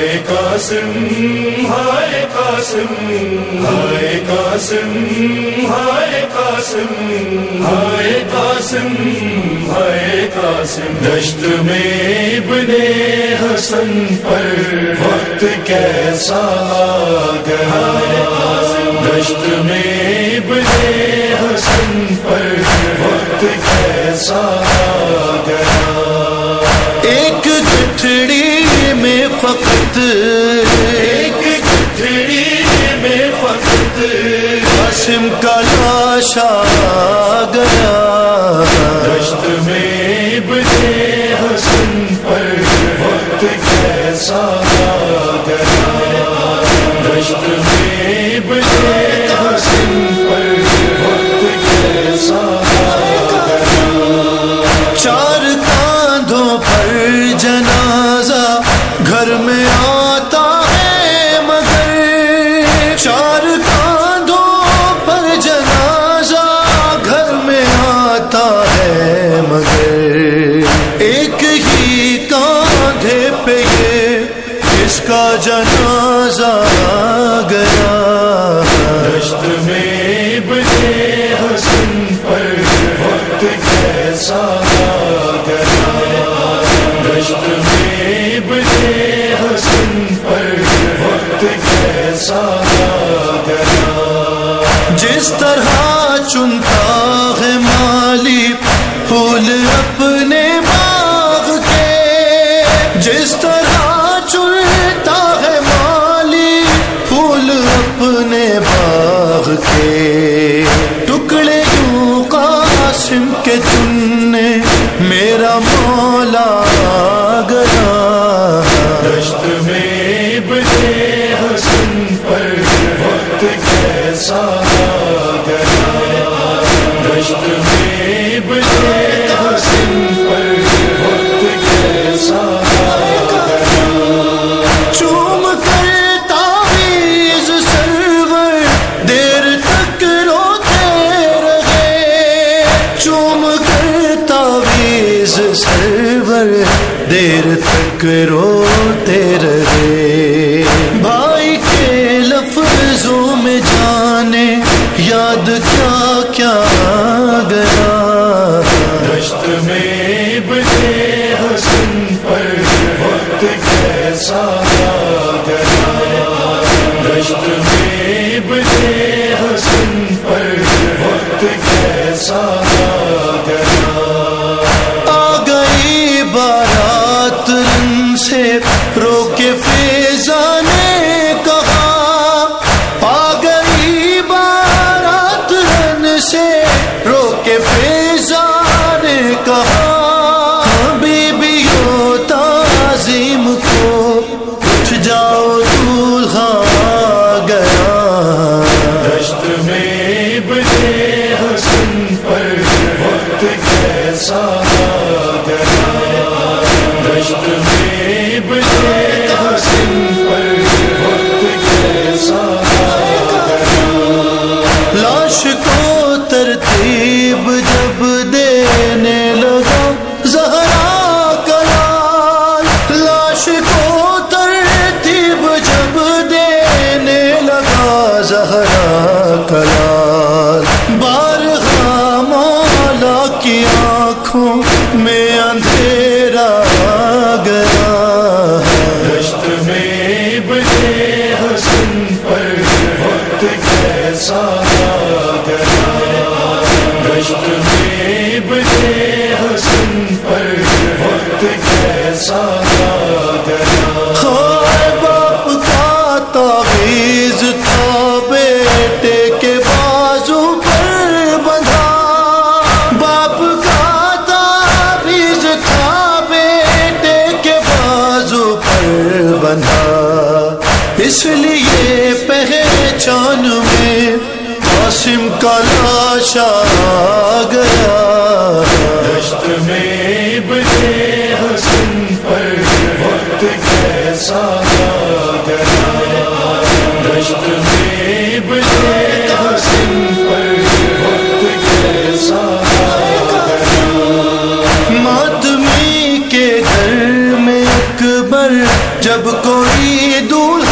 ہائے قاسم ہائے قاسم ہائے قاسم ہائے قاسم ہائے قاسم ہائے قاسم دشت میں ابن حسن پر وقت کیسا آ گیا دشت میں ابن حسن پر وقت کیسا آ گیا ایک گٹھڑی میں فقط ایک گٹھڑی میں فقط قاسم کا لاش آ گیا دشت میں ابن حسن پر وقت کیسا آ گیا دشت میں ابن حسن پر وقت کیسا آ گیا چار کاندھوں پر جنازہ گھر میں آتا ہے مگر چار کاندھوں پر جنازہ گھر میں آتا ہے مگر ایک ہی کاندھے پہ یہ اس کا جنازہ آ گیا دشت میں ابن حسن پر وقت کیسا آ گیا دشت میں ابن حسن پر وقت کیسا آ گیا جس طرح چنتا ہے مالی پھول اپنے باغ کے جس طرح چنتا ہے مالی پھول اپنے باغ کے ٹکڑے یوں قاسم کے چننے میرا مولا آ گیا دشت میں ابن حسن پر وقت کیسا آ گیا دشت میں ابن حسن پر وقت کیسا آ گیا چوم کر تعویذ سرور دیر تک روتے رہے چوم کر تعویذ سرور دیر تک روتے رہے بھائی کے لفظوں میں جانے یاد کیا کیا آ گیا دشت میں ابن حسن پر وقت کیسا آ گیا دشت میں ابن حسن پر وقت کیسا آ گیا آ گئی بارات رن سے رو کے فیضاں نے کہا آ گئی بارات رن سے رو کے فیضاں نے کہا بیبیوں تعظیم کو اٹھ جاؤ دولہا آ گیا دشت میں ابن حسن پر وقت کیسا آ گیا دشت میں ابن حسن پر وقت کیسا آ گیا لاش کو ترتیب جب دینے لگا زہرا کا لال لاش کو ترتیب جب دینے لگا زہرا کا لال بارہا مولا کی آنکھوں میں اندھیرا آ گیا دشت میں ابن حسن پر وقت کیسا آ گیا دشت میں ابن حسن پر وقت کیسا آ گیا خائے باپ کا تعویذ تھا بیٹے کے بازو پر بندھا باپ کا تعویذ تھا بیٹے کے بازو پر بندھا اس لیے پہچان میں قاسم کا لاش آ گیا دشت میں ابن حسن پر وقت کیسا آ گیا دشت میں ابن حسن پر وقت کیسا آ گیا ماتمی کے گھر میں ایک پر جب کوئی دولہا